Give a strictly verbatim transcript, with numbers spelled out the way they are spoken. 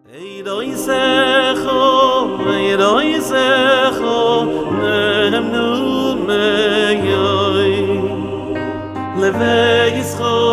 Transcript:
Ey doisecho, ey doisecho, nem nu me yoy. Leve yischo